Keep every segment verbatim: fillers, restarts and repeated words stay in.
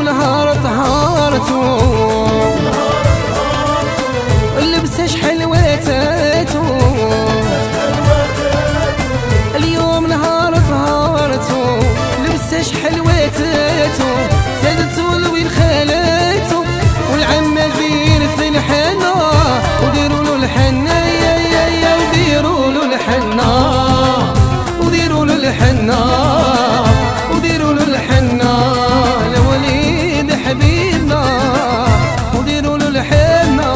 نهار طهارته اللبسة شحلواتاتو اليوم نهار طهارته لبسة شحلواتاتو زادتو الوين خالاتو والعمة بيرث الحنة وديرولو الحنة يا يا يا وديرولو الحنة وديرولو الحنة وديرولو الحنة لوليد حبيبنا وديرولو الحنة.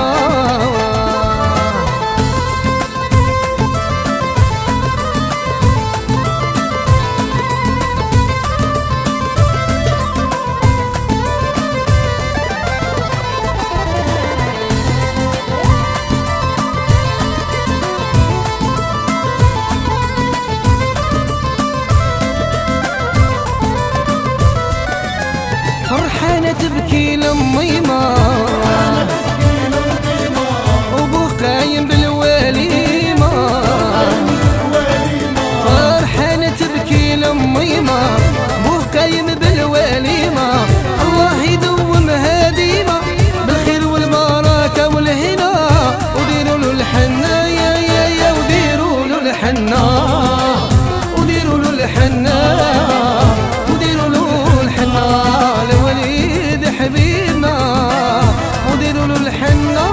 فرحانة تبكي لميمة وبوه قايم بالوليمة فرحانة تبكي لميمة بوه قايم بالوليمة الله يدومها ديما بالخير والبركة والهنا وديرولو الحنة يا يا يا وديرولو الحنة وديرولو الحنة وديرولو الحنة لوليد حبيبنا وديرولو الحنة.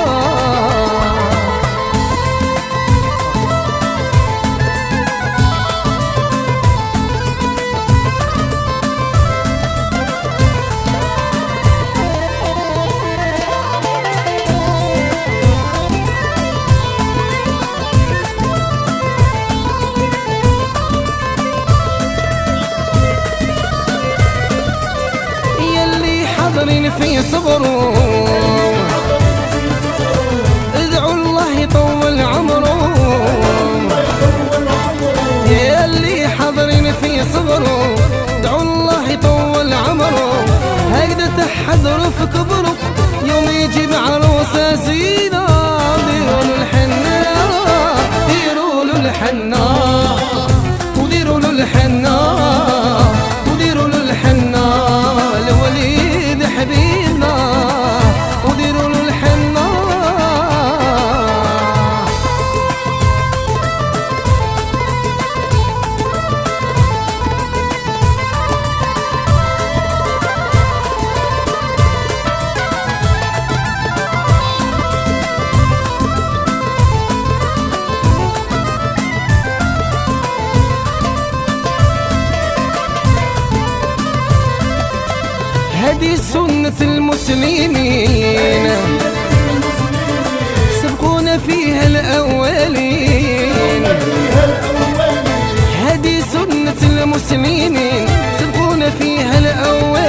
حاضرين في صبره ادعوا الله يطول عمره يا اللي حاضرين في صبره ادعوا الله يطول عمره هكذا تحضروا في كبره يوم يجيب عروسه زينه ديروا له الحنه ديروا له الحنه وديروا له الحنه وديروا له الحنه لوليد حبيبنا وديروا له الحنة. هذه سنة المسلمين سبقونا فيها الأولين هذه سنة المسلمين سبقونا فيها الأولين